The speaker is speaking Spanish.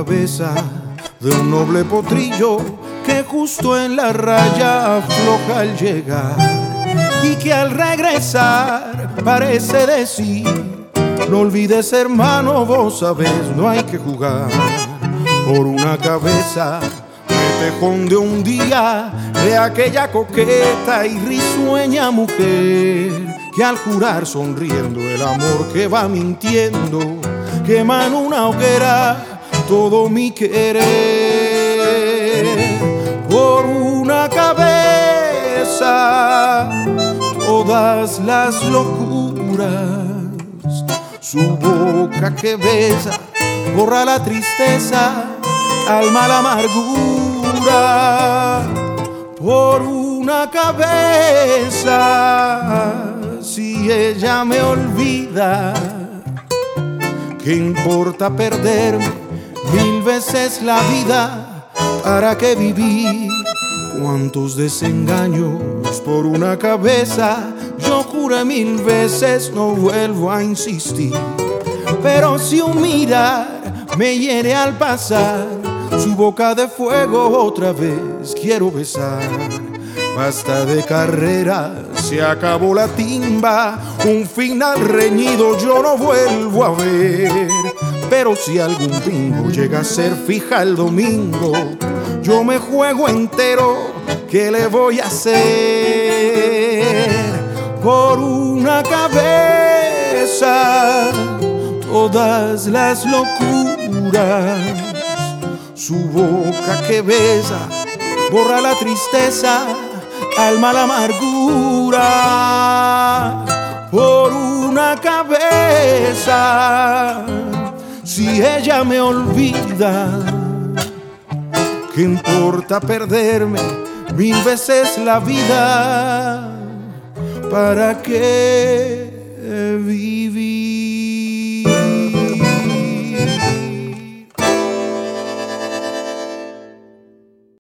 cabeza de un noble potrillo que justo en la raya afloja al llegar y que al regresar parece decir: no olvides, hermano, vos sabés, no hay que jugar. Por una cabeza me tejón de un día de aquella coqueta y risueña mujer que al jurar sonriendo el amor que va mintiendo quema en una hoguera todo mi querer. Por una cabeza todas las locuras, su boca que besa borra la tristeza, calma la amargura. Por una cabeza, si ella me olvida, ¿qué importa perderme 1000 veces la vida? ¿Para qué vivir? Cuántos desengaños por una cabeza. Yo juré 1000 veces, no vuelvo a insistir. Pero si un mirar me hiere al pasar, su boca de fuego otra vez quiero besar. Basta de carrera, se acabó la timba, un final reñido yo no vuelvo a ver. Pero si algún bingo llega a ser fija el domingo, yo me juego entero, ¿qué le voy a hacer? Por una cabeza todas las locuras, su boca que besa borra la tristeza, calma la amargura. Por una cabeza, si ella me olvida, ¿qué importa perderme 1000 veces la vida? ¿Para qué vivir?